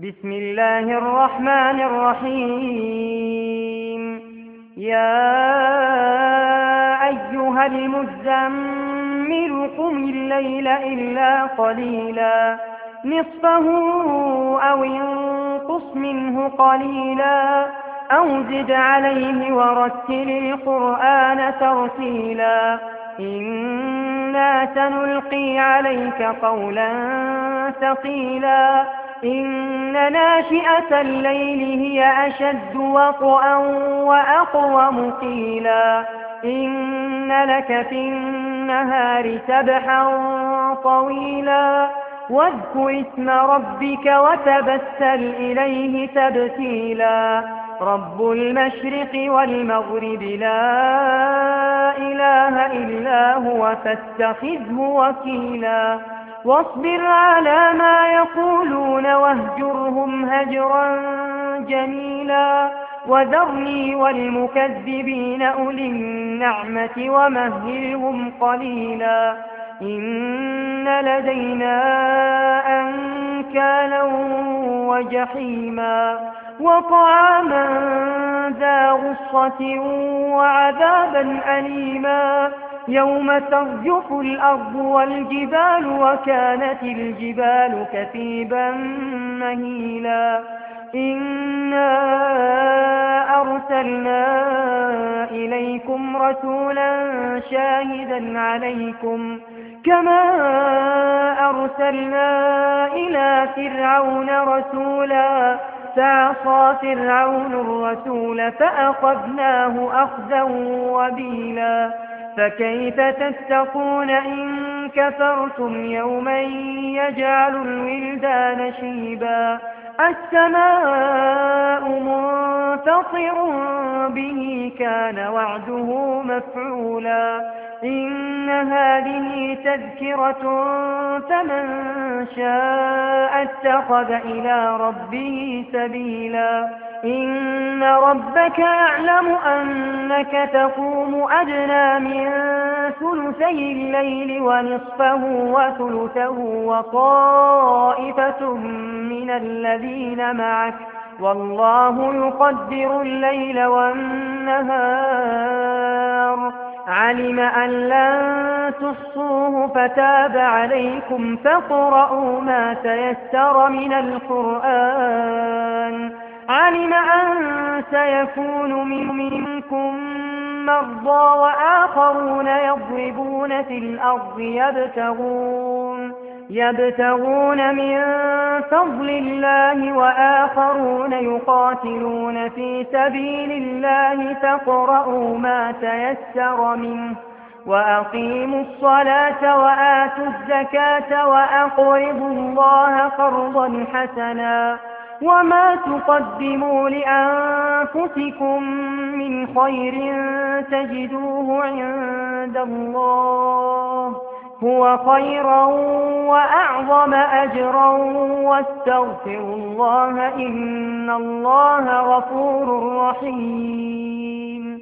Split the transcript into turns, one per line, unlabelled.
بسم الله الرحمن الرحيم. يا أيها المزمل قم الليل إلا قليلا نصفه أو انقص منه قليلا أو زد عليه ورتل القرآن ترتيلا إنا سنلقي عليك قولا ثقيلا إن ناشئة الليل هي أشد وطئا وأقوم قيلا إن لك في النهار سبحا طويلا واذكر اسم ربك وتبتل إليه تبتيلا رب المشرق والمغرب لا إله إلا هو فاتخذه وكيلا واصبر على ما يقولون واهجرهم هجرا جميلا وذرني والمكذبين أولي النعمة ومهلهم قليلا إن لدينا أنكالا وجحيما وطعاما ذا غصة وعذابا أليما يوم ترجف الأرض والجبال وكانت الجبال كثيبا مهيلا إنا أرسلنا إليكم رسولا شاهدا عليكم كما أرسلنا إلى فرعون رسولا فعصى فرعون الرسول فأخذناه أخذا وبيلا فكيف تتقون إن كفرتم يوما يجعل الولدان شيبا السماء منفطر به كان وعده مفعولا إن هذه تذكرة فمن شاء اتخذ إلى ربه سبيلا إن ربك يعلم أنك تقوم أدنى من ثلثي الليل ونصفه وثلثه وطائفة من الذين معك والله يقدر الليل والنهار علم أن لن تحصوه فتاب عليكم فاقرؤوا ما تيسر من القرآن علم أن سيكون منكم مرضى وآخرون يضربون في الأرض يبتغون من فضل الله وآخرون يقاتلون في سبيل الله فاقرؤوا ما تيسر منه وأقيموا الصلاة وآتوا الزكاة وأقرضوا الله قرضا حسنا وما تقدموا لأنفسكم من خير تجدوه عند الله هو خيرا وأعظم أجرا واستغفروا الله إن الله غفور رحيم.